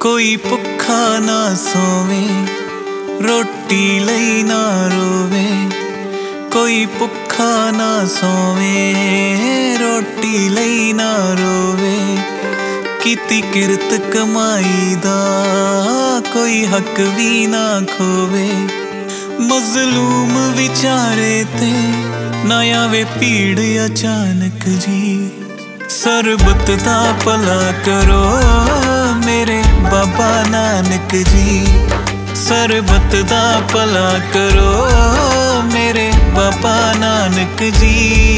कोई भुखा ना सोवे, रोटी लई ना रोवे। कोई भुखा ना सोवे, रोटी लई ना रोवे। कीती किरत कमाई दा कोई हक भी ना खोवे। मजलूम विचारे ते ना आवे भीड़ अचानक जी। सरबत दा भला करो मेरे बाबा नानक जी। सरबत दा भला करो मेरे बाबा नानक जी।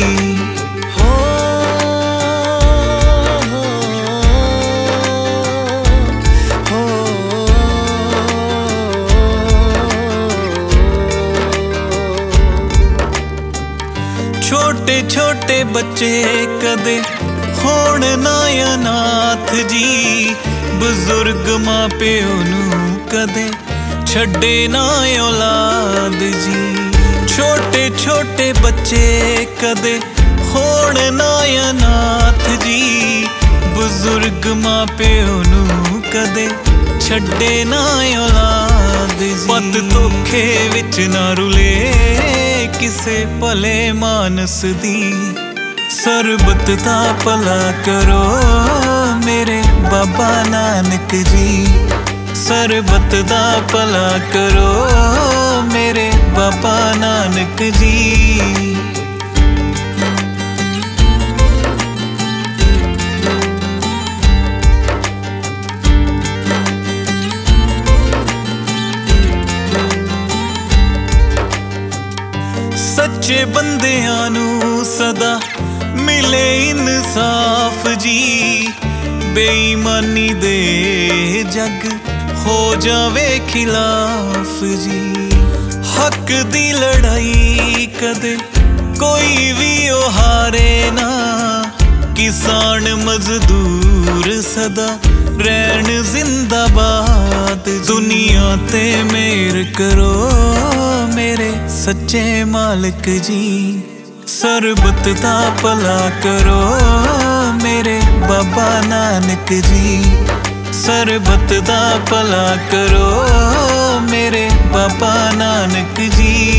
छोटे छोटे बच्चे कदे होण ना अनाथ जी। बुजुर्ग मां प्यो नू कदे छड्डे ना औलाद जी। छोटे छोटे बच्चे कदे होण ना अनाथ जी। बुजुर्ग मां प्यो नू कदे छड्डे ना औलाद जी। पत धोखे विच ना रुले किसे भले मानस दी। सरबत दा भला करो मेरे बाबा नानक जी। सरबत दा भला करो मेरे बाबा नानक जी। सच्चे बंदियां नू सदा मिले इंसाफ जी। बेईमानी दे जग हो जावे खिलाफ जी। हक दी लड़ाई कदे कोई भी ओ हारे ना। किसान मजदूर सदा रहन जिंदाबाद। दुनिया ते मेहर करो मेरे सच्चे मालिक जी। सरबत दा भला करो मेरे बाबा नानक जी। सरबत दा भला करो मेरे बाबा नानक जी।